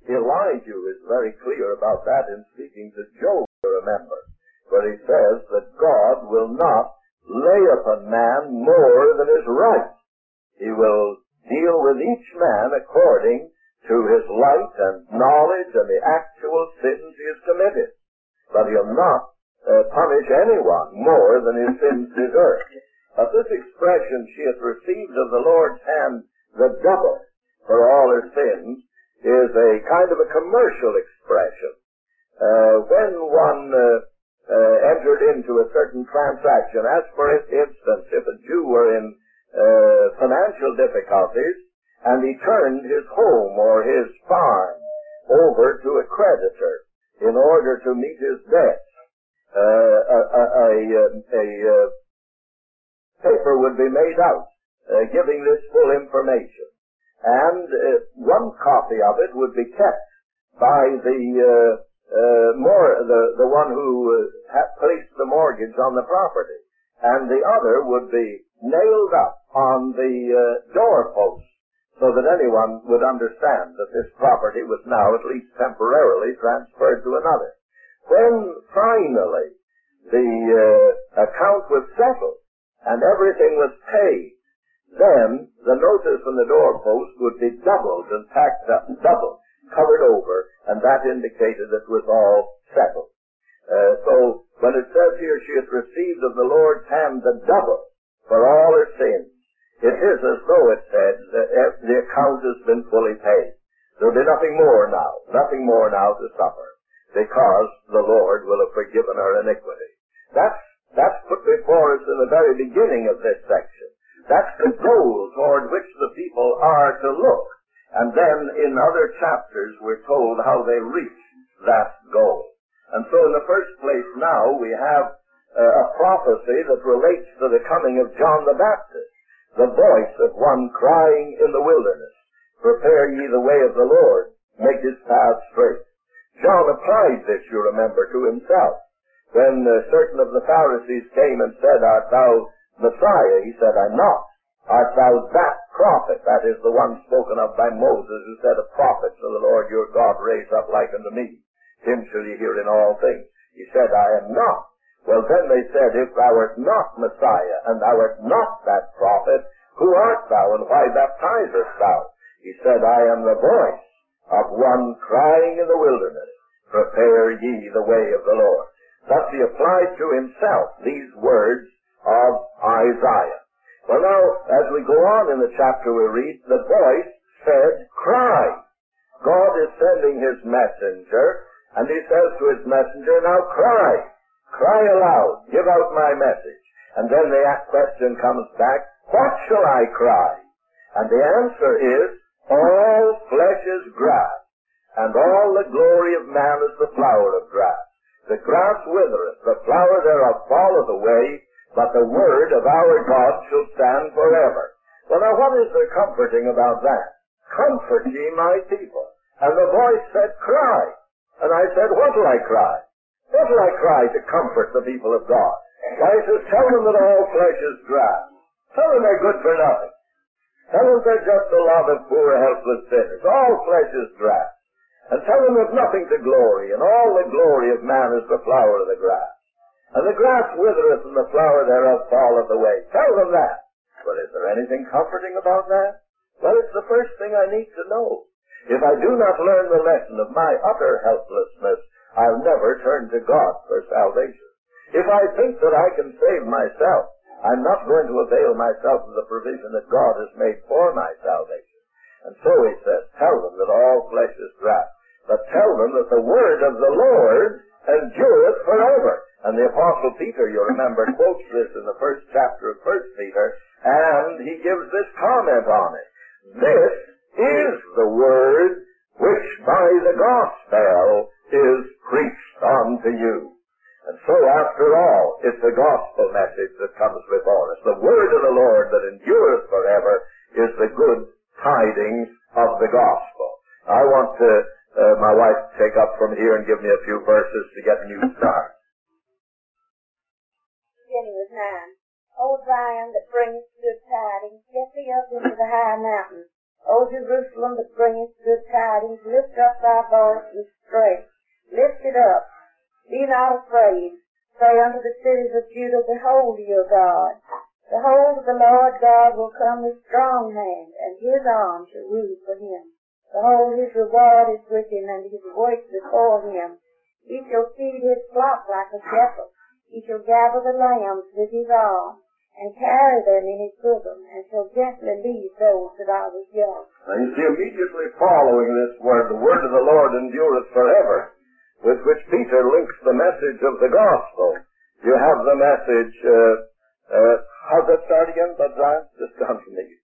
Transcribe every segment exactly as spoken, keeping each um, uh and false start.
Elijah is very clear about that in speaking to Job, remember, where he says that God will not lay upon man more than is right. He will deal with each man according to his light and knowledge and the actual sins he has committed. But he'll not uh, punish anyone more than his sins deserve. But this expression, she hath received of the Lord's hand the double for all her sins, is a kind of a commercial expression. Uh, when one uh, uh, entered into a certain transaction, as for instance, if a Jew were in uh, financial difficulties, and he turned his home or his farm over to a creditor in order to meet his debts, uh, a, a, a, a, a paper would be made out uh, giving this full information. And uh, one copy of it would be kept by the uh, uh, more the the one who uh, had placed the mortgage on the property, and the other would be nailed up on the uh, doorpost, so that anyone would understand that this property was now at least temporarily transferred to another. When finally the uh, account was settled and everything was paid, then the notice on the doorpost would be doubled and tacked up, doubled, covered over, and that indicated that it was all settled. Uh, so when it says here, she hath received of the Lord's hand the double for all her sins, it is as though it said that the account has been fully paid. There will be nothing more now, nothing more now to suffer, because the Lord will have forgiven her iniquity. That's, that's put before us in the very beginning of this section. That's the goal toward which the people are to look. And then in other chapters we're told how they reach that goal. And so in the first place now we have uh, a prophecy that relates to the coming of John the Baptist, the voice of one crying in the wilderness, prepare ye the way of the Lord, make his path straight. John applied this, you remember, to himself. When uh, certain of the Pharisees came and said, art thou Messiah? He said, I'm not. Art thou that prophet? That is the one spoken of by Moses, who said, a prophet shall the Lord your God raise up like unto me. Him shall ye hear in all things. He said, I am not. Well, then they said, if thou art not Messiah, and thou art not that prophet, who art thou, and why baptizest thou? He said, I am the voice of one crying in the wilderness, prepare ye the way of the Lord. Thus he applied to himself these words of Isaiah. Well, now, as we go on in the chapter we read, the voice said, cry. God is sending his messenger, and he says to his messenger, now cry. Cry aloud. Give out my message. And then the question comes back, what shall I cry? And the answer is, all flesh is grass, and all the glory of man is the flower of grass. The grass withereth, the flower thereof falleth away, but the word of our God shall stand forever. Well, now what is there comforting about that? Comfort ye my people. And the voice said, cry. And I said, what will I cry? What will I cry to comfort the people of God? Why, it says, tell them that all flesh is grass. Tell them they're good for nothing. Tell them they're just a lot of poor, helpless sinners. All flesh is grass. And tell them there's nothing to glory, and all the glory of man is the flower of the grass. And the grass withereth, and the flower thereof falleth away. Tell them that. But is there anything comforting about that? Well, it's the first thing I need to know. If I do not learn the lesson of my utter helplessness, I'll never turn to God for salvation. If I think that I can save myself, I'm not going to avail myself of the provision that God has made for my salvation. And so he says, tell them that all flesh is grass, but tell them that the word of the Lord endureth forever. And the Apostle Peter, you remember, quotes this in the first chapter of First Peter, and he gives this comment on it. This is the word which by the gospel is preached unto you. And so, after all, it's the gospel message that comes before us. The word of the Lord that endureth forever is the good tidings of the gospel. I want to, uh, my wife to take up from here and give me a few verses to get a new start. Beginning with nine. O Zion that bringest good tidings, get thee up into the high mountain. O Jerusalem that bringest good tidings, lift up thy voice with strength. Lift it up. Be not afraid. Say unto the cities of Judah, behold your God. Behold, the Lord God will come with strong hand, and his arm shall rule for him. Behold, his reward is with him, and his work before him. He shall feed his flock like a shepherd. He shall gather the lambs with his arm, and carry them in his bosom, and shall gently lead those that are with young. Now you see, immediately following this word, the word of the Lord endureth forever, with which Peter links the message of the gospel. You have the message, uh, uh, how's that start again, Bud Zion? Just gone from me.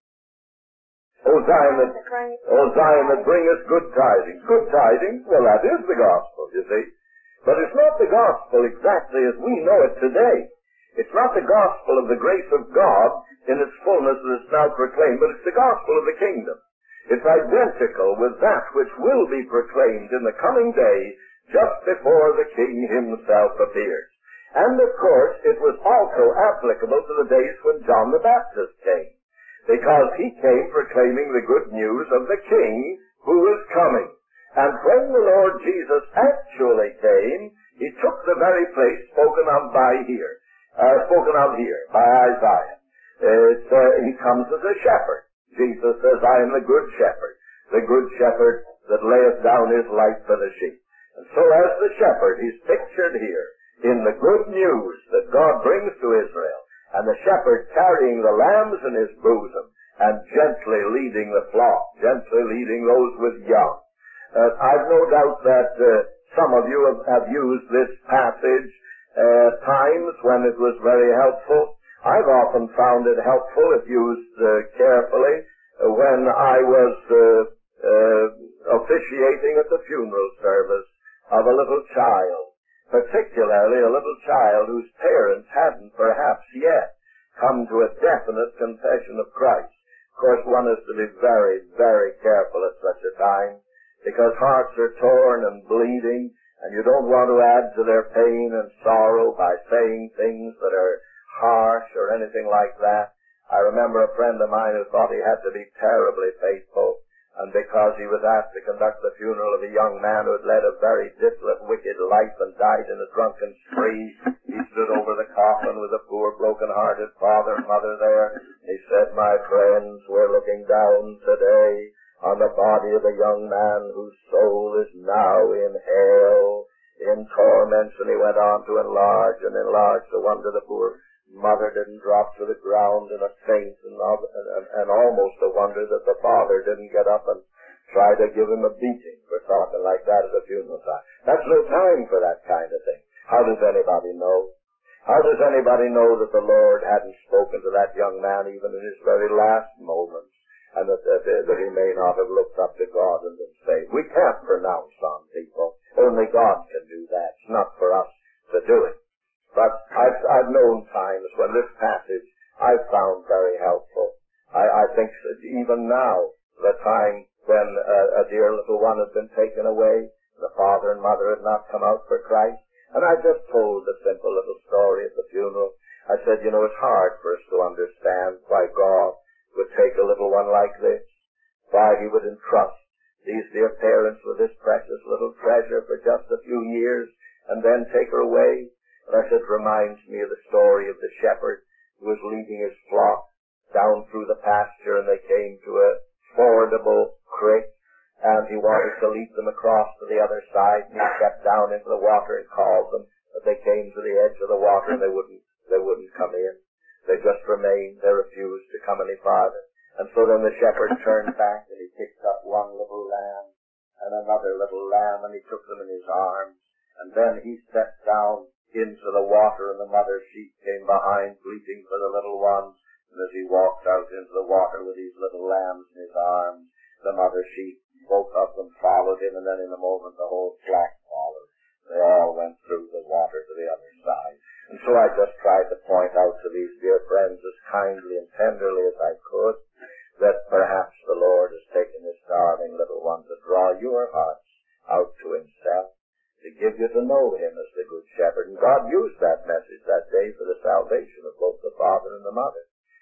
O Zion that, O Zion that bringeth good tidings. Good tidings? Well, that is the gospel, you see. But it's not the gospel exactly as we know it today. It's not the gospel of the grace of God in its fullness that is now proclaimed, but it's the gospel of the kingdom. It's identical with that which will be proclaimed in the coming day just before the King himself appears. And of course, it was also applicable to the days when John the Baptist came, because he came proclaiming the good news of the King who is coming. And when the Lord Jesus actually came, he took the very place spoken of by here, uh, spoken of here by Isaiah. It's, uh, he comes as a shepherd. Jesus says, I am the good shepherd, the good shepherd that layeth down his life for the sheep. And so as the shepherd, he's pictured here in the good news that God brings to Israel, and the shepherd carrying the lambs in his bosom and gently leading the flock, gently leading those with young. Uh, I've no doubt that uh, some of you have, have used this passage uh, times when it was very helpful. I've often found it helpful, if used uh, carefully, uh, when I was uh, uh, officiating at the funeral service of a little child, particularly a little child whose parents hadn't perhaps yet come to a definite confession of Christ. Of course, one is to be very, very careful at such a time, because hearts are torn and bleeding, and you don't want to add to their pain and sorrow by saying things that are harsh or anything like that. I remember a friend of mine who thought he had to be terribly faithful, and because he was asked to conduct the funeral of a young man who had led a very dissolute, wicked life and died in a drunken spree, he stood over the coffin with a poor, broken-hearted father and mother there. He said, my friends, we're looking down today on the body of a young man whose soul is now in hell, in torments. And he went on to enlarge and enlarge the wonder the poor mother didn't drop to the ground in a faint, and, and, and almost a wonder that the father didn't get up and try to give him a beating for talking like that at a funeral time. That's no time for that kind of thing. How does anybody know? How does anybody know that the Lord hadn't spoken to that young man even in his very last moments, and that, that, that he may not have looked up to God and been saved? We can't pronounce on people. Only God can do that. It's not for us to do it. But I've, I've known times when this passage I've found very helpful. I, I think that even now, the time when uh, a dear little one had been taken away, the father and mother had not come out for Christ, and I just told a simple little story at the funeral. I said, you know, it's hard for us to understand why God would take a little one like this, why he would entrust these dear parents with this precious little treasure for just a few years and then take her away. And I said, it reminds me of the story of the shepherd who was leading his flock down through the pasture, and they came to a fordable creek, and he wanted to lead them across to the other side, and he stepped down into the water and called them, but they came to the edge of the water and they wouldn't, they wouldn't come in. They just remained. They refused to come any farther. And so then the shepherd turned back and he picked up one little lamb and another little lamb, and he took them in his arms, and then he stepped down into the water, and the mother sheep came behind, bleating for the little ones. And as he walked out into the water with these little lambs in his arms, the mother sheep, both of them, followed him, and then in a moment the whole flock followed. They all went through the water to the other side. And so I just tried to point out to these dear friends as kindly and tenderly as I could that perhaps the Lord has taken this darling little one to draw your hearts out to himself, to give you to know him as the good shepherd. And God used that message that day for the salvation of both the father and the mother.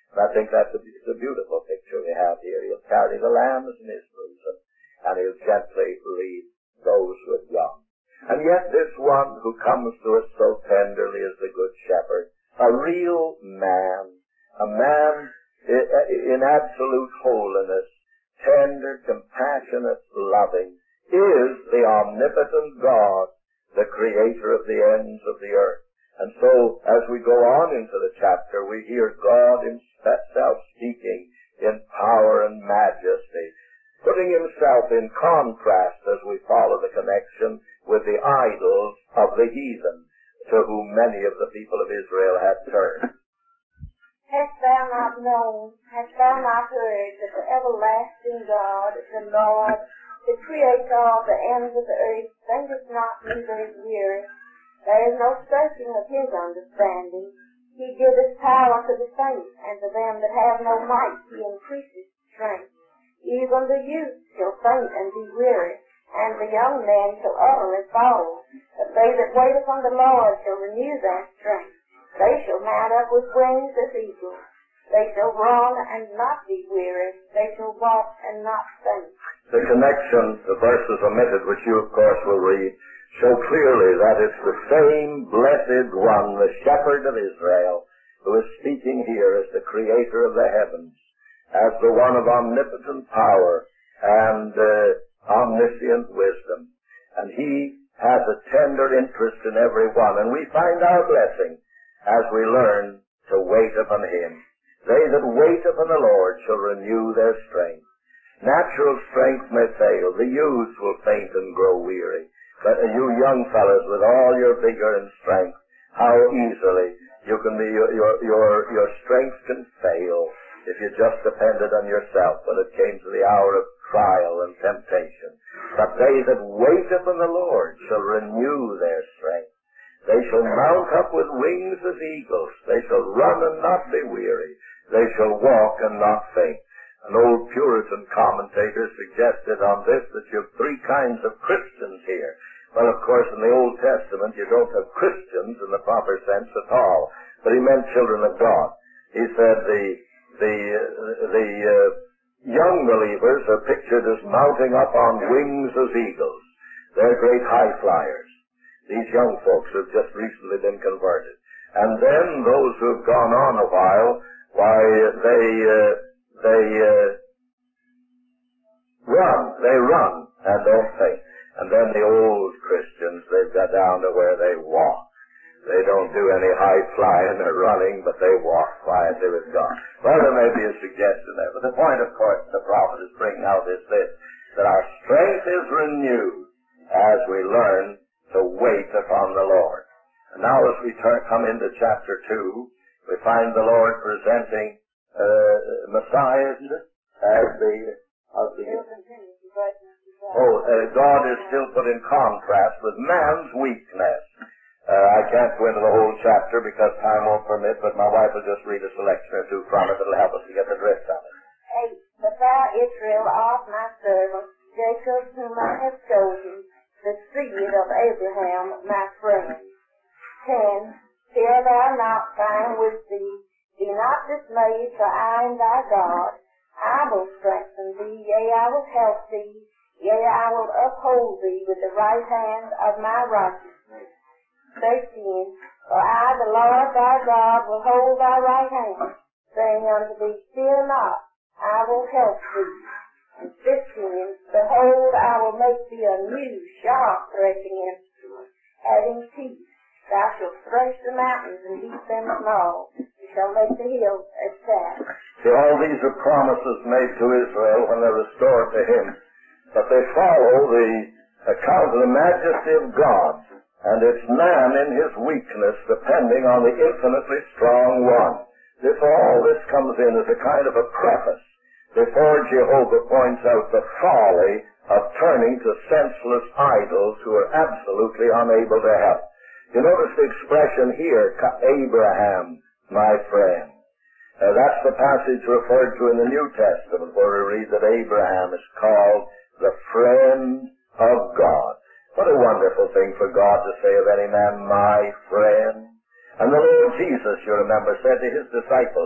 I think that's a, it's a beautiful picture we have here. He'll carry the lambs in his bosom, and he'll gently lead those who are young. And yet this one who comes to us so tenderly is the Good Shepherd, a real man, a man in absolute holiness, tender, compassionate, loving, is the omnipotent God, the creator of the ends of the earth. And so, as we go on into the chapter, we hear God himself speaking in power and majesty, putting himself in contrast as we follow the connection with the idols of the heathen, to whom many of the people of Israel had turned. Hast thou not known, hast thou not heard that the everlasting God, the Lord, the Creator of the ends of the earth, thinketh not, neither is weary? There is no searching of his understanding. He giveth power to the faint, and to them that have no might he increaseth strength. Even the youth shall faint and be weary, and the young men shall utterly fall. But they that wait upon the Lord shall renew their strength. They shall mount up with wings as eagles. They shall run and not be weary. They shall walk and not faint. The connection, the verses omitted, which you of course will read, show clearly that it's the same blessed one, the shepherd of Israel, who is speaking here as the creator of the heavens, as the one of omnipotent power and uh, omniscient wisdom. And he has a tender interest in every one, and we find our blessing as we learn to wait upon him. They that wait upon the Lord shall renew their strength. Natural strength may fail. The youths will faint and grow weary. But you young fellows, with all your vigor and strength, how easily you can be, your, your, your, your strength can fail if you just depended on yourself when it came to the hour of trial and temptation. But they that wait upon the Lord shall renew their strength. They shall mount up with wings as eagles. They shall run and not be weary. They shall walk and not faint. An old Puritan commentator suggested on this that you have three kinds of Christians here. Well, of course, in the Old Testament, you don't have Christians in the proper sense at all. But he meant children of God. He said the the the uh, young believers are pictured as mounting up on wings as eagles. They're great high flyers. These young folks who have just recently been converted. And then those who have gone on a while, why, they uh, they uh, run. They run and don't faint. And then the old Christians, they've got down to where they walk. They don't do any high flying or running, but they walk quietly with God. Well, there may be a suggestion there. But the point, of course, the prophet is bringing out is this, that our strength is renewed as we learn to wait upon the Lord. And now as we turn, come into chapter two, we find the Lord presenting uh, Messiah, isn't it, as the... As the Oh, uh, God is still put in contrast with man's weakness. Uh, I can't go into the whole chapter because time won't permit, but my wife will just read a selection or two from it that'll help us to get the drift of it. Eight. But thou, Israel, art my servant, Jacob, whom I have chosen, the seed of Abraham, my friend. Ten. Fear thou not, for I am with thee. Be not dismayed, for I am thy God. I will strengthen thee, yea, I will help thee. Yea, I will uphold thee with the right hand of my righteousness. Thirteen. For I, the Lord thy God, will hold thy right hand, saying unto thee, Fear not, I will help thee. And fifteen. Behold, I will make thee a new, sharp threshing instrument, having teeth. Thou shalt thresh the mountains and beat them small. You shall make the hills as chaff. See, all these are promises made to Israel when they're restored to him. But they follow the account of the majesty of God, and it's man in his weakness depending on the infinitely strong one. This all this comes in as a kind of a preface before Jehovah points out the folly of turning to senseless idols who are absolutely unable to help. You notice the expression here, Abraham, my friend. Uh, that's the passage referred to in the New Testament where we read that Abraham is called the friend of God. What a wonderful thing for God to say of any man, my friend. And the Lord Jesus, you remember, said to his disciples,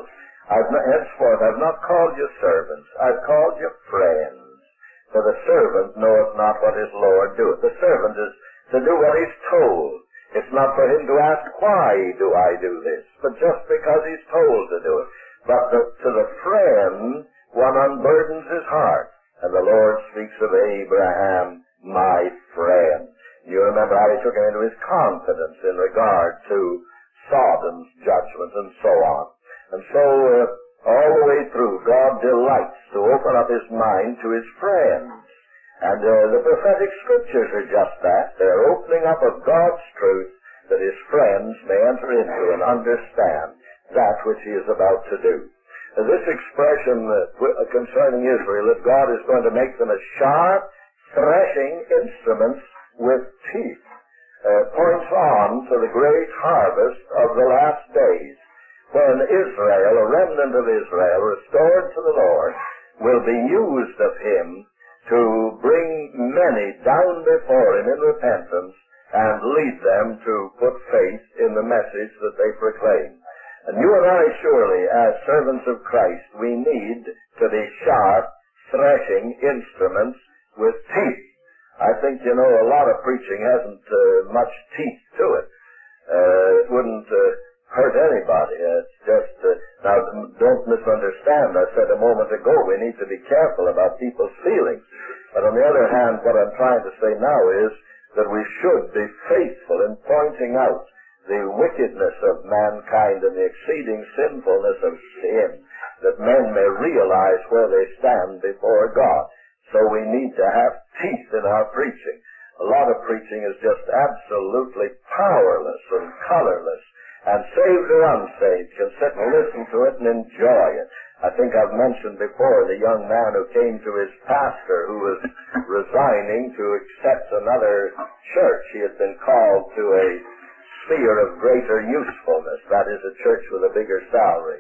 I've not, henceforth I've not called you servants, I've called you friends. For the servant knoweth not what his Lord doeth. The servant is to do what he's told. It's not for him to ask, why do I do this? But just because he's told to do it. But the, to the friend, one unburdens his heart. And the Lord speaks of Abraham, my friend. You remember how he took him into his confidence in regard to Sodom's judgment and so on. And so, uh, all the way through, God delights to open up his mind to his friends. And uh, the prophetic scriptures are just that. They're opening up of God's truth that his friends may enter into and understand that which he is about to do. Uh, this expression uh, concerning Israel, that God is going to make them as sharp, threshing instruments with teeth, uh, points on to the great harvest of the last days, when Israel, a remnant of Israel, restored to the Lord, will be used of him to bring many down before him in repentance and lead them to put faith in the message that they proclaim. And you and I, surely, as servants of Christ, we need to be sharp, threshing instruments with teeth. I think, you know, a lot of preaching hasn't uh, much teeth to it. Uh, it wouldn't uh, hurt anybody. It's just, uh, now, don't misunderstand. I said a moment ago we need to be careful about people's feelings. But on the other hand, what I'm trying to say now is that we should be faithful in pointing out the wickedness of mankind and the exceeding sinfulness of sin, that men may realize where they stand before God. So we need to have teeth in our preaching. A lot of preaching is just absolutely powerless and colorless, and saved or unsaved can sit and listen to it and enjoy it. I think I've mentioned before the young man who came to his pastor who was resigning to accept another church. He had been called to a sphere of greater usefulness, that is, a church with a bigger salary.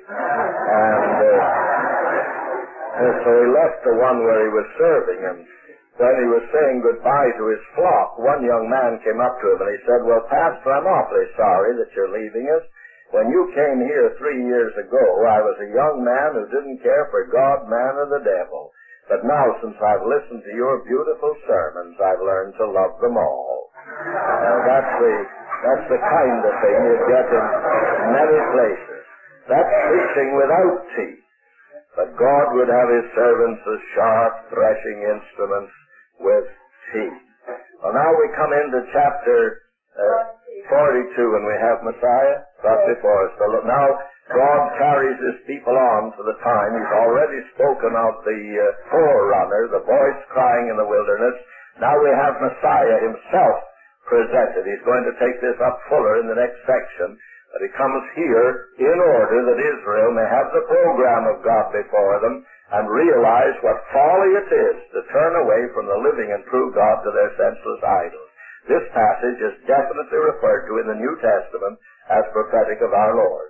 And, uh, and so he left the one where he was serving, and when he was saying goodbye to his flock, one young man came up to him and he said, well, Pastor, I'm awfully sorry that you're leaving us. When you came here three years ago, I was a young man who didn't care for God, man, or the devil. But now, since I've listened to your beautiful sermons, I've learned to love them all. Uh, that's the that's the kind of thing you get in many places. That's preaching without teeth. But God would have his servants as sharp, threshing instruments with teeth. Well, now we come into chapter uh, forty-two, and we have Messiah brought before us. So now God carries his people on to the time. He's already spoken of the uh, forerunner, the voice crying in the wilderness. Now we have Messiah himself presented. He's going to take this up fuller in the next section. But he comes here in order that Israel may have the program of God before them and realize what folly it is to turn away from the living and true God to their senseless idols. This passage is definitely referred to in the New Testament as prophetic of our Lord.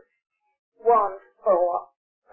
one four.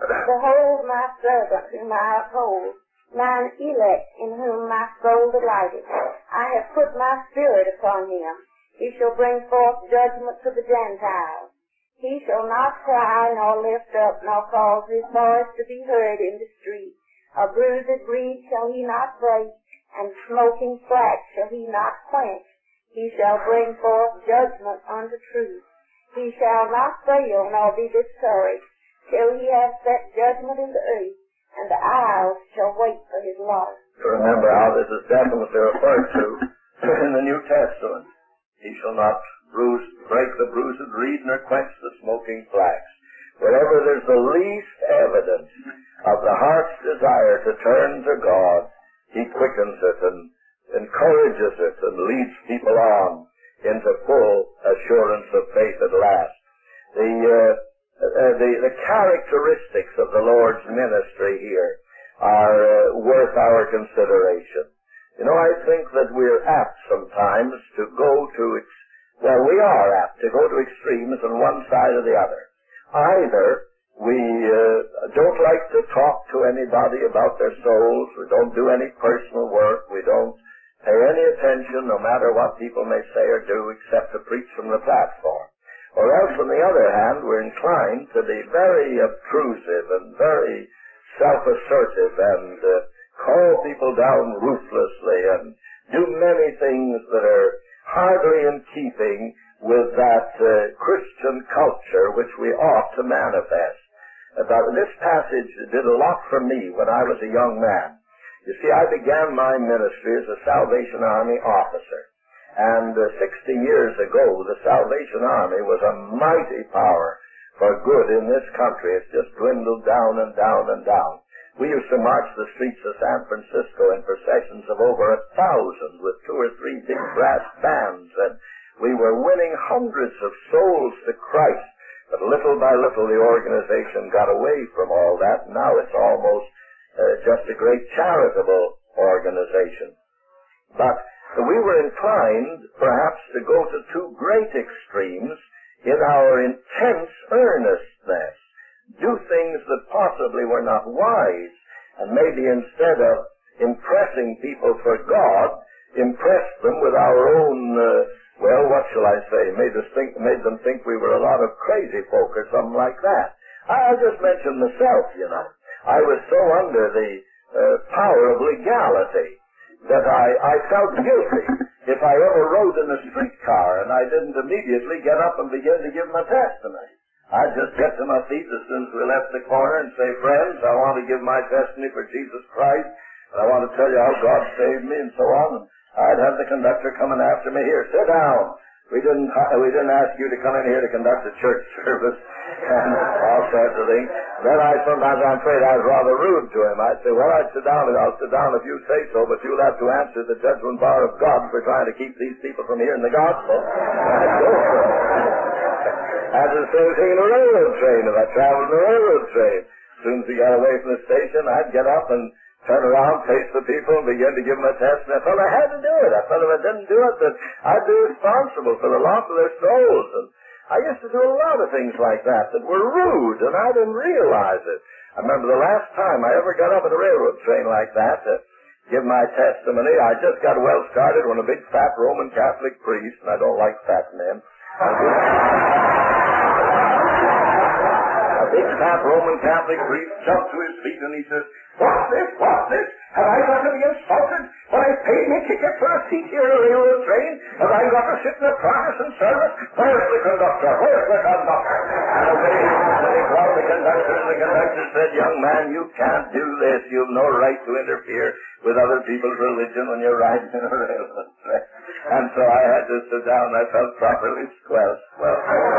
Behold my servant whom I uphold, mine elect in whom my soul delighteth. I have put my spirit upon him. He shall bring forth judgment to the Gentiles. He shall not cry, nor lift up, nor cause his voice to be heard in the street. A bruised reed shall he not break, and smoking flax shall he not quench. He shall bring forth judgment unto truth. He shall not fail, nor be discouraged, till he have set judgment in the earth, and the isles shall wait for his law. Remember how this is definitely referred to in the New Testament. He shall not bruise, break the bruised reed, nor quench the smoking flax. Wherever there's the least evidence of the heart's desire to turn to God, he quickens it and encourages it and leads people on into full assurance of faith at last. The, uh, uh, the, the characteristics of the Lord's ministry here are uh, worth our consideration. You know, I think that we're apt sometimes to go to, ex- well, we are apt to go to extremes on one side or the other. Either we uh, don't like to talk to anybody about their souls, we don't do any personal work, we don't pay any attention no matter what people may say or do except to preach from the platform. Or else, on the other hand, we're inclined to be very obtrusive and very self-assertive and uh, call people down ruthlessly and do many things that are hardly in keeping with that uh, Christian culture which we ought to manifest. About this passage did a lot for me when I was a young man. You see, I began my ministry as a Salvation Army officer. And uh, sixty years ago, the Salvation Army was a mighty power for good in this country. It's just dwindled down and down and down. We used to march the streets of San Francisco in processions of over a thousand with two or three big brass bands, and we were winning hundreds of souls to Christ. But little by little, the organization got away from all that. Now it's almost uh, just a great charitable organization. But we were inclined, perhaps, to go to two great extremes in our intense earnestness, do things that possibly were not wise, and maybe instead of impressing people for God, impress them with our own, uh, well, what shall I say, made us think, made them think we were a lot of crazy folk or something like that. I'll just mention myself, you know. I was so under the uh, power of legality that I, I felt guilty if I ever rode in a streetcar and I didn't immediately get up and begin to give my testimony. I'd just get to my feet as soon as we left the corner and say, friends, I want to give my testimony for Jesus Christ, and I want to tell you how God saved me and so on. And I'd have the conductor coming after me, here, sit down. We didn't we didn't ask you to come in here to conduct a church service and all sorts of things. Then I sometimes, I'm afraid I was rather rude to him. I'd say, well, I'd sit down and I'll sit down if you say so, but you'll have to answer the judgment bar of God for trying to keep these people from hearing the gospel. I'd go for it. That's the same thing in a railroad train. If I traveled in a railroad train, as soon as we got away from the station, I'd get up and turn around, face the people, and begin to give them a test. And I felt I had to do it. I felt if I didn't do it, that I'd be responsible for the loss of their souls. And I used to do a lot of things like that that were rude, and I didn't realize it. I remember the last time I ever got up in a railroad train like that to give my testimony, I just got well started when a big fat Roman Catholic priest, and I don't like fat men, a big fat Roman Catholic priest jumped to his feet and he says, what's this? What's this? Have I got to be insulted when I paid me ticket for a seat here in a railroad train? Have I got to sit in a Protestant service? Where's the conductor? Where's the conductor? And away he called the conductor, and the conductor said, young man, you can't do this. You've no right to interfere with other people's religion when you're riding in a railroad train. And so I had to sit down. I felt properly squelched. Well,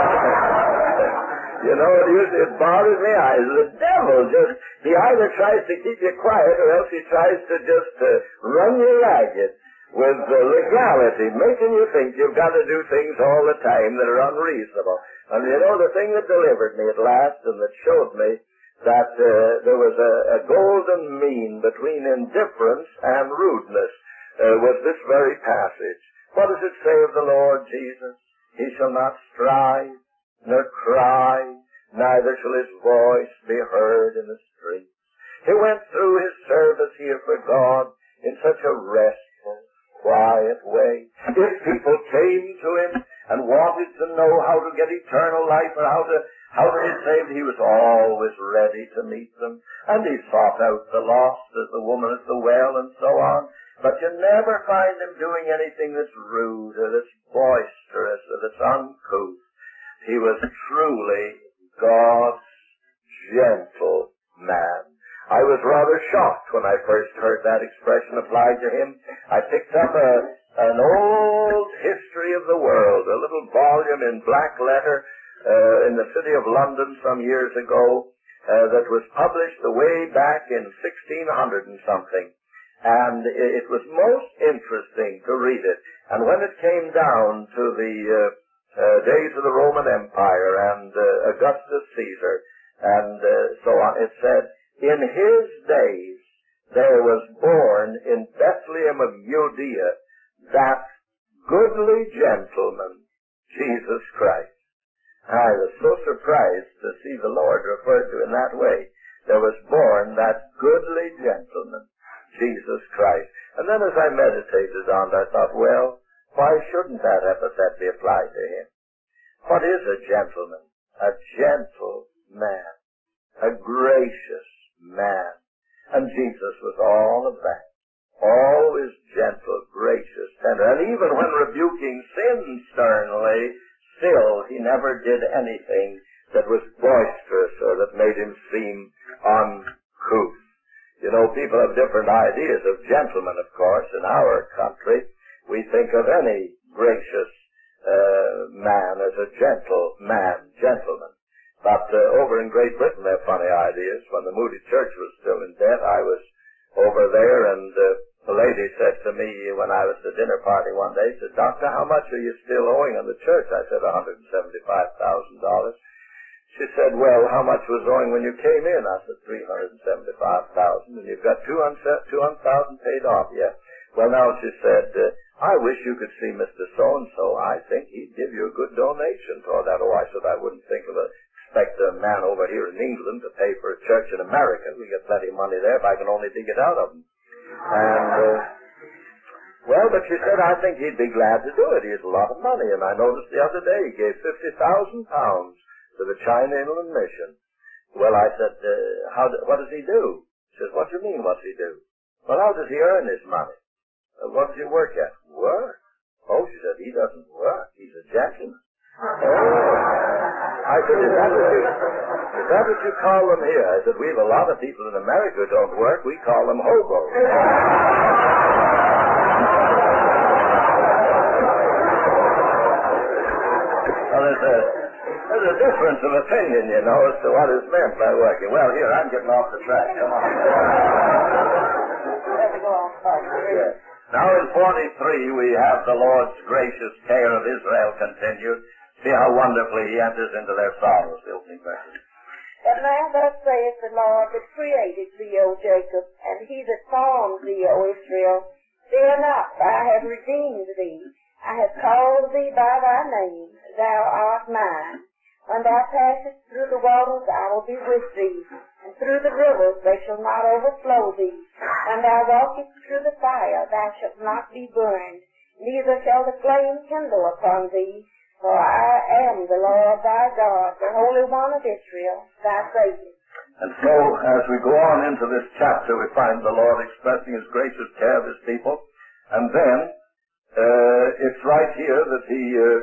you know, it used it bothered me. I, the devil just, he either tries to keep you quiet or else he tries to just uh, run you ragged with uh, legality, making you think you've got to do things all the time that are unreasonable. And you know, the thing that delivered me at last and that showed me that uh, there was a, a golden mean between indifference and rudeness uh, was this very passage. What does it say of the Lord Jesus? He shall not strive, nor cry, neither shall his voice be heard in the street. He went through his service here for God in such a restful, quiet way. If people came to him and wanted to know how to get eternal life or how to how to be saved, he was always ready to meet them. And he sought out the lost as the woman at the well and so on. But you never find him doing anything that's rude or that's boisterous or that's uncouth. He was truly God's gentle man. I was rather shocked when I first heard that expression applied to him. I picked up a, an old history of the world, a little volume in black letter uh, in the city of London some years ago uh, that was published way back in sixteen hundred and something. And it, it was most interesting to read it. And when it came down to the uh, uh, days of the Roman Empire and uh, Augustus Caesar and uh, so on, it said, in his days there was born in Bethlehem of Judea that goodly gentleman, Jesus Christ. I was so surprised to see the Lord referred to in that way. There was born that goodly gentleman, Jesus Christ. And then as I meditated on it, I thought, well, why shouldn't that epithet be applied to him? What is a gentleman? A gentle man. A gracious man. And Jesus was all of that. Always gentle, gracious, tender. And even when rebuking sin sternly, still he never did anything that was boisterous or that made him seem uncouth. You know, people have different ideas of gentlemen, of course. In our country, we think of any gracious uh, man as a gentle man, gentleman. But uh, over in Great Britain, they have funny ideas. When the Moody Church was still in debt, I was over there, and uh, the lady said to me when I was at a dinner party one day, said, "Doctor, how much are you still owing on the church?" I said, one hundred seventy-five thousand dollars. She said, "Well, how much was owing when you came in?" I said, three hundred seventy-five thousand dollars. "And you've got two hundred thousand dollars paid off yet?" "Well, now," she said, uh, "I wish you could see Mister So-and-so. I think he'd give you a good donation toward that." "Oh," I said, "I wouldn't think of a expect a man over here in England to pay for a church in America. We get plenty of money there if I can only dig it out of him." And, uh, well, but she said, "I think he'd be glad to do it. He has a lot of money." And I noticed the other day he gave fifty thousand pounds to the China Inland Mission. Well, I said, uh, how do, what does he do? She says, "What do you mean, what's he do?" "Well, how does he earn his money?" Uh, "What does he work at?" "Work?" "Oh," she said, "he doesn't work. He's a gentleman." "Oh." I said, is that, what you, is that what you call them here?" I said, "We have a lot of people in America who don't work. We call them hobos." Well, there's a, there's a difference of opinion, you know, as to what is meant by working. Well, here, I'm getting off the track. Come on. Yes. Now in forty-three, we have the Lord's gracious care of Israel continued. See how wonderfully he enters into their sorrows, the opening verses. "And now thus saith the Lord that created thee, O Jacob, and he that formed thee, O Israel, fear not, for I have redeemed thee. I have called thee by thy name, thou art mine. When thou passest through the waters, I will be with thee, and through the rivers they shall not overflow thee. When thou walkest through the fire, thou shalt not be burned, neither shall the flame kindle upon thee. For I am the Lord thy God, the Holy One of Israel, thy Savior." And so, as we go on into this chapter, we find the Lord expressing his gracious care of his people. And then, uh, it's right here that he uh,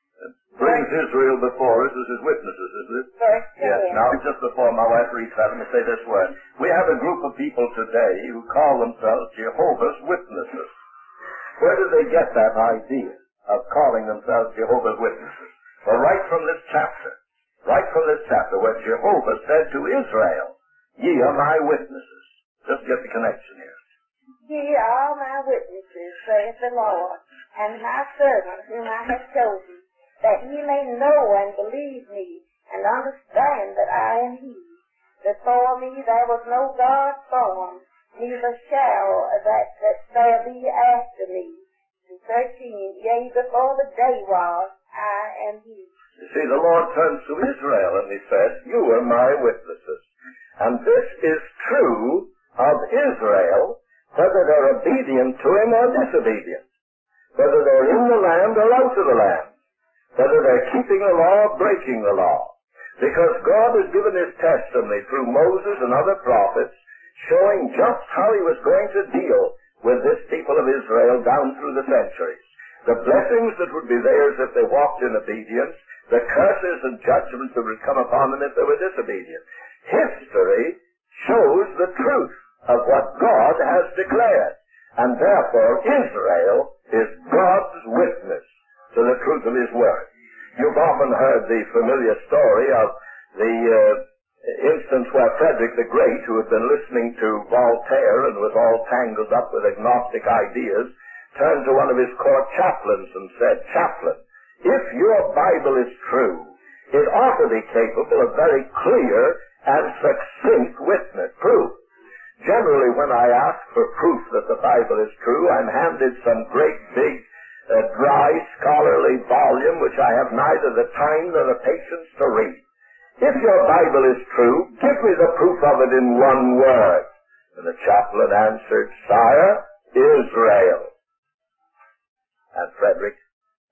brings Israel before us as his witnesses, isn't it? Verse ten. Yes. Now, just before my wife reads that, let me say this word. We have a group of people today who call themselves Jehovah's Witnesses. Where did they get that idea of calling themselves Jehovah's Witnesses? Well, right from this chapter, right from this chapter where Jehovah said to Israel, "Ye are my witnesses." Just get the connection here. "Ye are my witnesses, saith the Lord, and my servant whom I have chosen, that ye may know and believe me, and understand that I am he. Before me there was no God formed, neither shall that that shall be after me." thirteen, "Yea, before the day was, I am he." You see, the Lord turns to Israel and he says, "You are my witnesses." And this is true of Israel, whether they're obedient to him or disobedient, whether they're in the land or out of the land, whether they're keeping the law or breaking the law. Because God has given his testimony through Moses and other prophets, showing just how he was going to deal with this people of Israel down through the centuries. The blessings that would be theirs if they walked in obedience, the curses and judgments that would come upon them if they were disobedient. History shows the truth of what God has declared, and therefore Israel is God's witness to the truth of his word. You've often heard the familiar story of the uh, instance where Frederick the Great, who had been listening to Voltaire and was all tangled up with agnostic ideas, turned to one of his court chaplains and said, "Chaplain, if your Bible is true, it ought to be capable of very clear and succinct witness, proof. Generally, when I ask for proof that the Bible is true, I'm handed some great big, uh, dry, scholarly volume which I have neither the time nor the patience to read. If your Bible is true, give me the proof of it in one word." And the chaplain answered, "Sire, Israel." And Frederick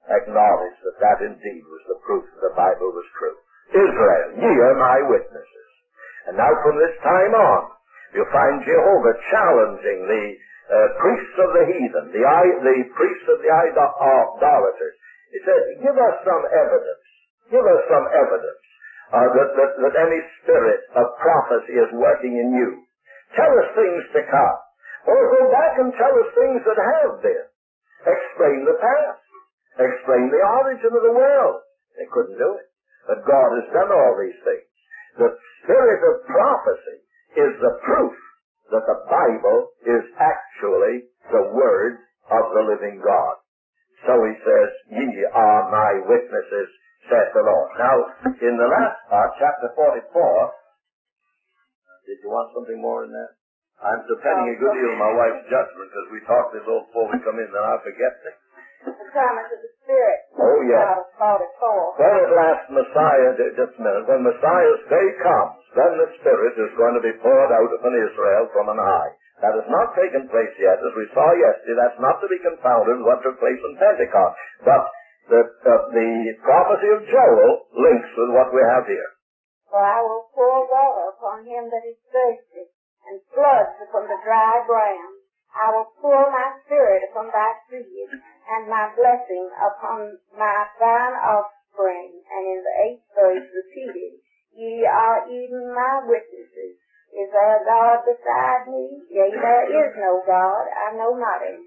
acknowledged that that indeed was the proof that the Bible was true. Israel, ye are my witnesses. And now from this time on, you'll find Jehovah challenging the uh, priests of the heathen, the, the priests of the idolaters. He says, give us some evidence, give us some evidence uh, that, that, that any spirit of prophecy is working in you. Tell us things to come. Or go back and tell us things that have been. Explain the past. Explain the origin of the world. They couldn't do it. But God has done all these things. The spirit of prophecy is the proof that the Bible is actually the Word of the living God. So he says, ye are my witnesses, saith the Lord. Now, in the last part, chapter forty-four, did you want something more in that? I'm depending a good deal on my wife's judgment, because we talk this all before we come in, then I forget things. The promise of the Spirit. Oh, yes. forty-four. When at last Messiah, just a minute, when Messiah's day comes, then the Spirit is going to be poured out upon Israel from on high. That has not taken place yet. As we saw yesterday, that's not to be confounded with what took place on Pentecost. But the, uh, the prophecy of Joel links with what we have here. For I will pour water upon him that is thirsty, and floods upon the dry ground. I will pour my Spirit upon thy seed, and my blessing upon my thine offspring. And in the eighth verse repeated, ye are even my witnesses. Is there a God beside me? Yea, there is no God. I know not him.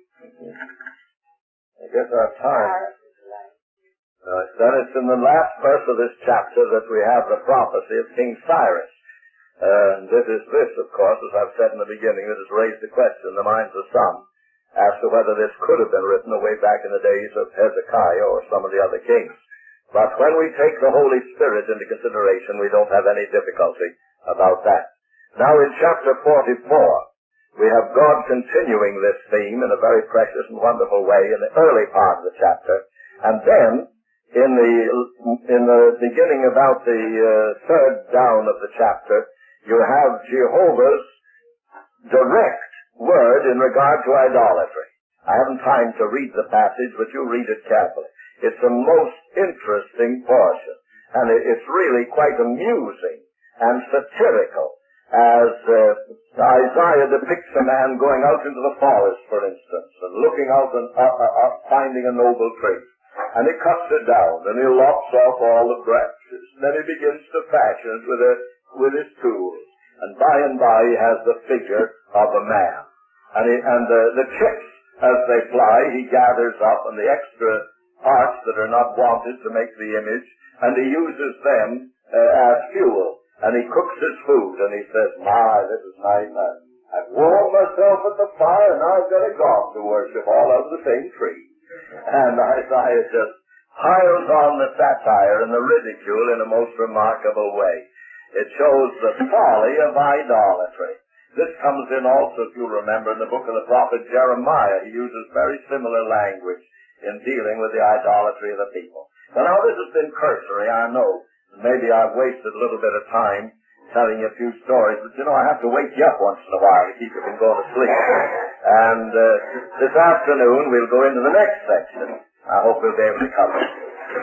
I guess our time. Uh, then it's in the last verse of this chapter that we have the prophecy of King Cyrus. And it is this, of course, as I've said in the beginning, that has raised the question in the minds of some as to whether this could have been written away back in the days of Hezekiah or some of the other kings. But when we take the Holy Spirit into consideration, we don't have any difficulty about that. Now in chapter forty-four, we have God continuing this theme in a very precious and wonderful way in the early part of the chapter. And then, in the in the beginning about the uh, third down of the chapter, you have Jehovah's direct word in regard to idolatry. I haven't time to read the passage, but you read it carefully. It's a most interesting portion, and it's really quite amusing and satirical, as uh, Isaiah depicts a man going out into the forest, for instance, and looking out and uh, uh, uh, finding a noble tree. And he cuts it down, and he lops off all the branches. And then he begins to fashion it with, a, with his tools. And by and by he has the figure of a man. And, he, and uh, the chips, as they fly, he gathers up, and the extra parts that are not wanted to make the image, and he uses them uh, as fuel. And he cooks his food, and he says, my, this is nice. I've warmed myself at the fire, and now I've got a God to worship all out of the same tree. And Isaiah just piles on the satire and the ridicule in a most remarkable way. It shows the folly of idolatry. This comes in also, if you remember, in the book of the prophet Jeremiah. He uses very similar language in dealing with the idolatry of the people. Now, now this has been cursory, I know. Maybe I've wasted a little bit of time telling you a few stories, but you know, I have to wake you up once in a while to keep you from going to sleep. And uh, this afternoon we'll go into the next section. I hope we'll be able to cover it.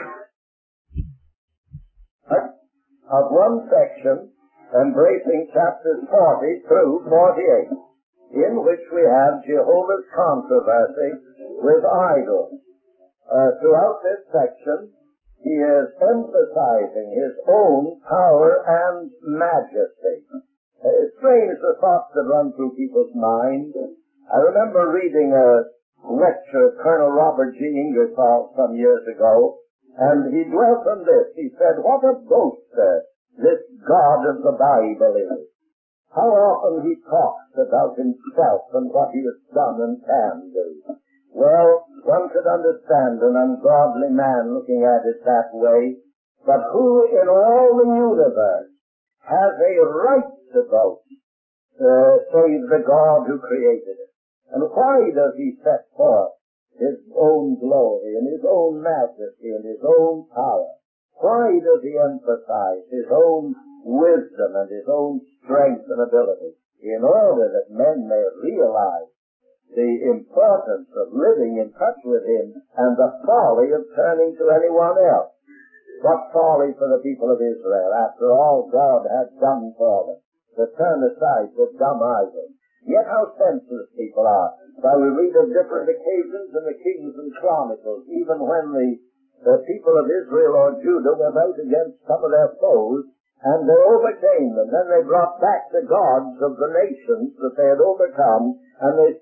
Of one section, embracing chapters forty through forty-eight, in which we have Jehovah's controversy with idols. Uh, throughout this section, he is emphasizing his own power and majesty. Uh, strange the thoughts that run through people's minds. I remember reading a lecture Colonel Robert G. Ingersoll some years ago, and he dwelt on this. He said, what a boaster this God of the Bible is. How often he talks about himself and what he has done and can do. Well, one could understand an ungodly man looking at it that way, but who in all the universe has a right to boast, uh, save the God who created it? And why does he set forth his own glory and his own majesty and his own power? Why does he emphasize his own wisdom and his own strength and ability? In order that men may realize the importance of living in touch with Him and the folly of turning to anyone else. What folly for the people of Israel, after all God had done for them, to turn aside to dumb idols. Yet how senseless people are. While we read of different occasions in the Kings and Chronicles, even when the, the people of Israel or Judah went out against some of their foes, and they overcame them. Then they brought back the gods of the nations that they had overcome, and they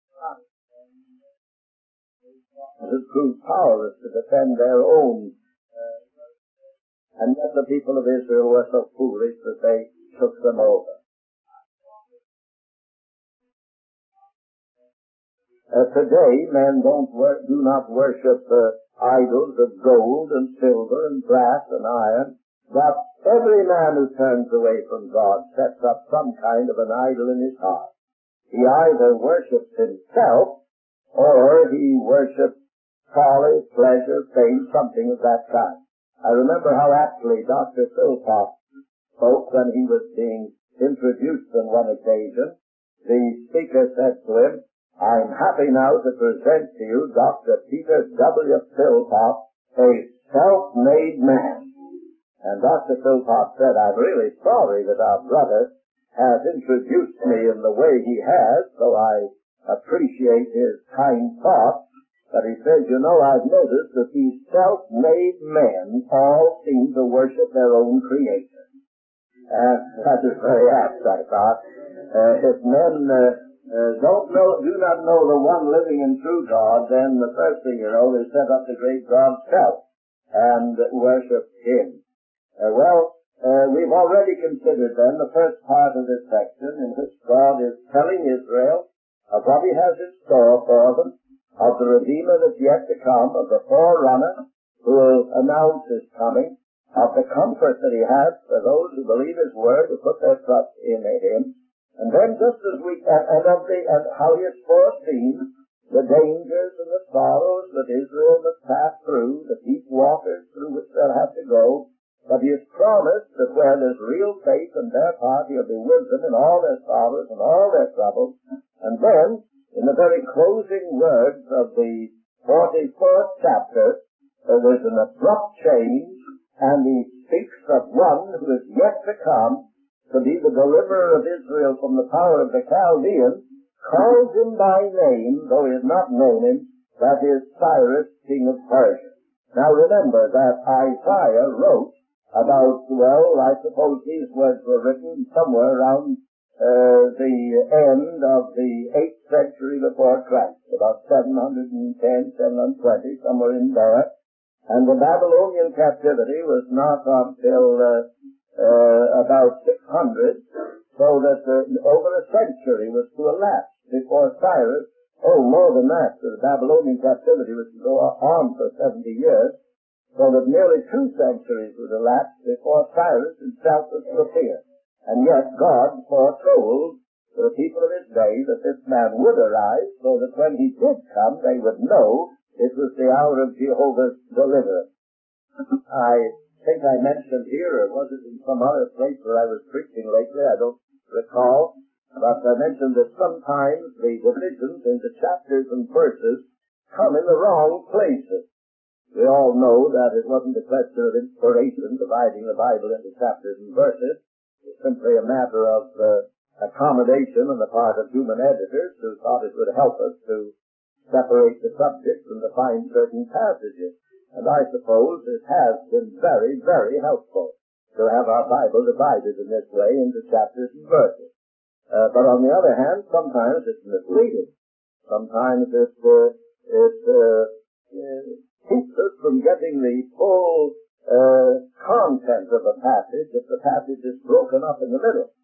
had proved powerless to defend their own. And yet the people of Israel were so foolish that they took them over. Uh, today, men don't wor- do not worship uh, idols of gold and silver and brass and iron, but every man who turns away from God sets up some kind of an idol in his heart. He either worships himself, or he worships folly, pleasure, fame, something of that kind. I remember how aptly Doctor Philpott spoke when he was being introduced on one occasion. The speaker said to him, "I'm happy now to present to you Doctor Peter W. Philpott, a self-made man." And Doctor Philpott said, "I'm really sorry that our brother has introduced me in the way he has, so I appreciate his kind thoughts. But he says, you know, I've noticed that these self-made men all seem to worship their own creator." And that is very apt, I thought. Uh, if men uh, uh, don't know, do not know the one living and true God, then the first thing you know, they set up the great God self and worship Him. Uh, well, uh, we've already considered then the first part of this section in which God is telling Israel of what He has in store for them, of the Redeemer that's yet to come, of the forerunner who will announce His coming, of the comfort that He has for those who believe His word, who put their trust in Him, and then just as we, and, and of the, and how He has foreseen the dangers and the sorrows that Israel must pass through, the deep waters through which they'll have to go, but He has promised that where there's real faith on their part, He'll be with them in all their sorrows and all their troubles. And then, in the very closing words of the forty-fourth chapter, uh, there's an abrupt change, and He speaks of one who is yet to come to be the deliverer of Israel from the power of the Chaldeans, calls Him by name, though He has not known Him, that is Cyrus, king of Persia. Now remember that Isaiah wrote about, well, I suppose these words were written somewhere around Uh, the end of the eighth century before Christ, about seven hundred ten, seven hundred twenty, somewhere in there. And the Babylonian captivity was not until uh, uh, about six hundred, so that uh, over a century was to elapse before Cyrus, oh, more than that, the Babylonian captivity was to go on for seventy years, so that nearly two centuries would elapse before Cyrus himself was to appear. And yet God foretold to the people of His day that this man would arise, so that when he did come, they would know it was the hour of Jehovah's deliverance. I think I mentioned here, or was it in some other place where I was preaching lately, I don't recall, but I mentioned that sometimes the divisions into chapters and verses come in the wrong places. We all know that it wasn't a question of inspiration dividing the Bible into chapters and verses. It's simply a matter of uh, accommodation on the part of human editors who thought it would help us to separate the subjects and define certain passages. And I suppose it has been very, very helpful to have our Bible divided in this way into chapters and verses. Uh, but on the other hand, sometimes it's misleading. Sometimes it, uh, it uh, uh, keeps us from getting the full Uh, content of a passage if the passage is broken up in the middle.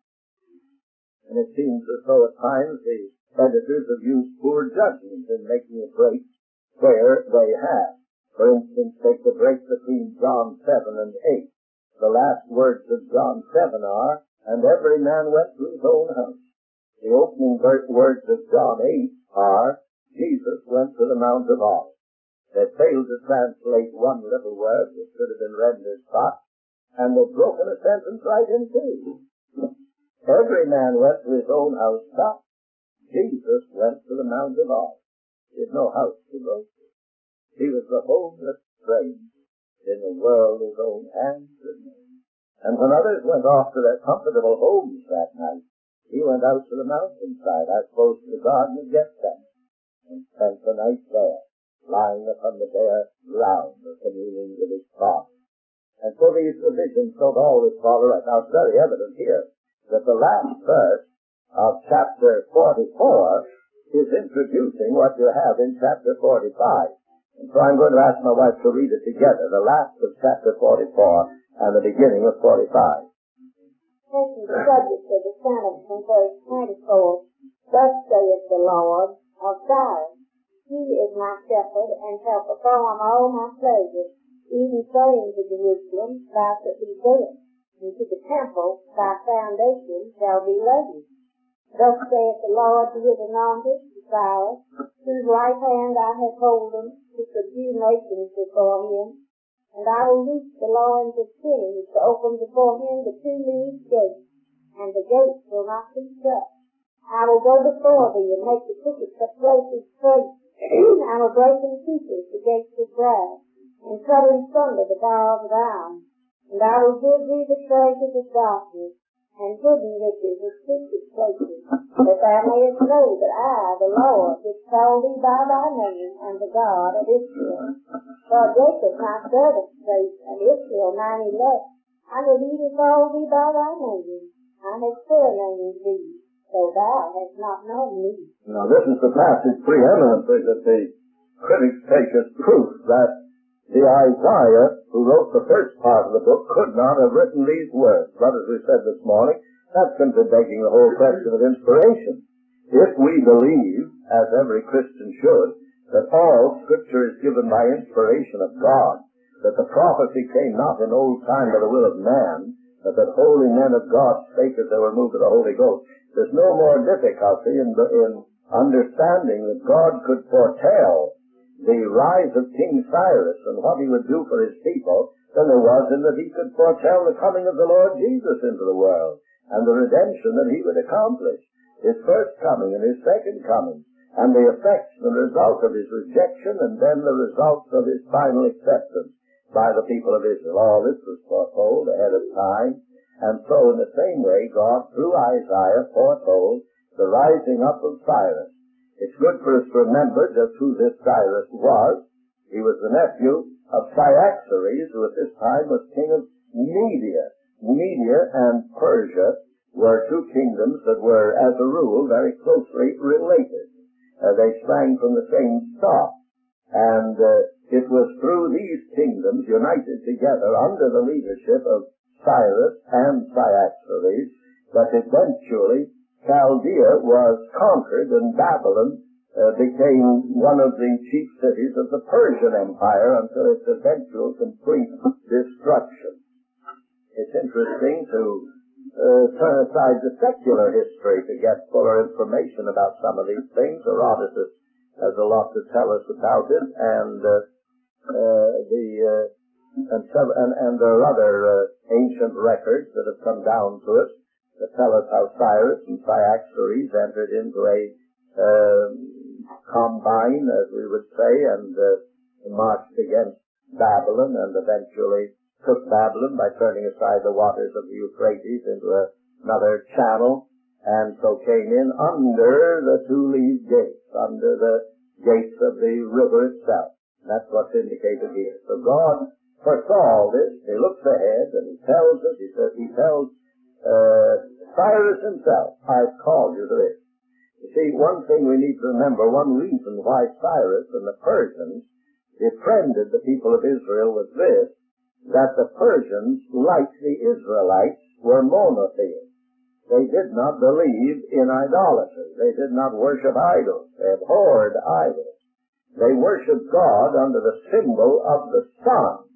And it seems as though at times the editors have used poor judgment in making a break where they have. For instance, take the break between John seven and eight. The last words of John seven are, "And every man went to his own house." The opening words of John eight are, "Jesus went to the Mount of Olives." They failed to translate one little word that should have been rendered as "but," and they've broken a sentence right in two. Every man went to his own house, but Jesus went to the Mount of Olives. He had no house to go to. He was the homeless stranger in the world his own hands had made. And when others went off to their comfortable homes that night, he went out to the mountainside, out close to the Garden of Gethsemane, and spent the night there, lying upon the bare ground or communing with his Father. And so these divisions don't always follow right. Now it's very evident here that the last verse of chapter forty-four is introducing what you have in chapter forty-five. And so I'm going to ask my wife to read it together, the last of chapter forty-four and the beginning of forty-five. Taking the subject of the sentence from verse twenty-four, thus saith the Lord of Zion, He is my shepherd, and shall perform all my pleasures, even saying to Jerusalem, Thou shalt be dead, and to the temple thy foundation shall be laid. Thus saith the Lord to his anointed, Messiah, whose right hand I have holden to subdue nations before him, and I will loose the loins of kings to open before him the two-leaved gates, and the gates will not be shut. I will go before thee and make the crooked places straight. I will break in pieces the gates of brass, and cut in sunder the bars of iron. And I will give thee the treasures of darkness, and hidden riches of secret places, that thou mayest know that I, the Lord, which called thee by thy name, am the God of Israel. For Jacob my servant's sake, and Israel mine elect, I have even called thee by thy name. I have surnamed thee, though thou hast not known me. Now this is the passage preeminently that the critics take as proof that the Isaiah, who wrote the first part of the book, could not have written these words. But as we said this morning, that's simply begging the whole question of inspiration. If we believe, as every Christian should, that all Scripture is given by inspiration of God, that the prophecy came not in old time by the will of man, but that holy men of God spake as they were moved of the Holy Ghost, there's no more difficulty in, in understanding that God could foretell the rise of King Cyrus and what he would do for his people than there was in that he could foretell the coming of the Lord Jesus into the world and the redemption that he would accomplish, his first coming and his second coming, and the effects and result of his rejection and then the results of his final acceptance by the people of Israel. All this was foretold ahead of time, and so in the same way God, through Isaiah, foretold the rising up of Cyrus. It's good for us to remember just who this Cyrus was. He was the nephew of Cyaxares, who at this time was king of Media. Media and Persia were two kingdoms that were, as a rule, very closely related. Uh, they sprang from the same stock. And uh, it was through these kingdoms, united together under the leadership of Cyrus and Cyaxares, that eventually Chaldea was conquered and Babylon uh, became one of the chief cities of the Persian Empire until its eventual complete destruction. It's interesting to uh, turn aside the secular history to get fuller information about some of these things. Herodotus has a lot to tell us about it, and uh, uh, the uh, and, some, and, and there are other uh, ancient records that have come down to us that tell us how Cyrus and Cyaxares entered into a uh, combine, as we would say, and uh, marched against Babylon and eventually took Babylon by turning aside the waters of the Euphrates into a, another channel, and so came in under the two-leaved gates, under the gates of the river itself. That's what's indicated here. So God foresaw all this. He looks ahead and he tells us, he says, he tells Uh, Cyrus himself, I've called you to this. You see, one thing we need to remember, one reason why Cyrus and the Persians befriended the people of Israel was this, that the Persians, like the Israelites, were monotheists. They did not believe in idolatry. They did not worship idols. They abhorred idols. They worshiped God under the symbol of the sun.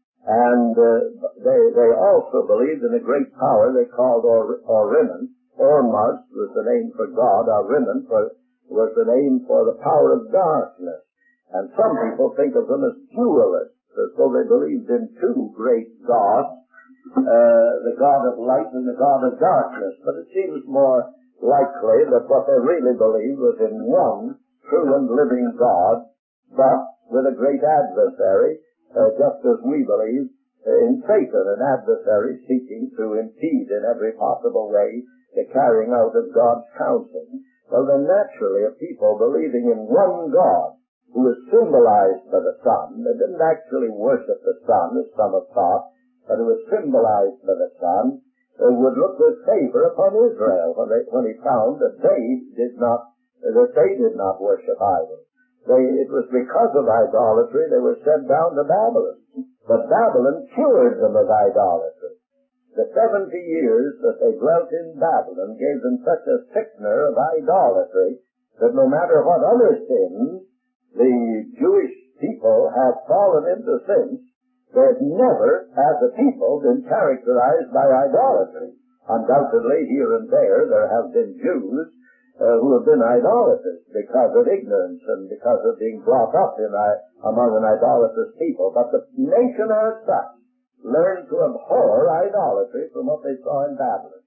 And uh, they they also believed in a great power they called Or, Oriman. Ormuz was the name for God. Oriman for, was the name for the power of darkness. And some people think of them as dualists, as though they believed in two great gods, uh, the God of light and the God of darkness. But it seems more likely that what they really believed was in one true and living God, but with a great adversary, uh, just as we believe in Satan, an adversary seeking to impede in every possible way the carrying out of God's counsel. Well, then naturally a people believing in one God, who is symbolized by the Son, they didn't actually worship the Son, as some have thought, but who was symbolized by the Son, uh, would look with favor upon Israel when, they, when he found that they did not, that they did not worship idols. They, it was because of idolatry they were sent down to Babylon. But Babylon cured them of idolatry. The seventy years that they dwelt in Babylon gave them such a sickener of idolatry that no matter what other sins the Jewish people have fallen into since, they've never, as a people, been characterized by idolatry. Undoubtedly, here and there, there have been Jews uh, who have been idolaters because of ignorance and because of being brought up in uh, among an idolatrous people. But the nation as such learned to abhor idolatry from what they saw in Babylon.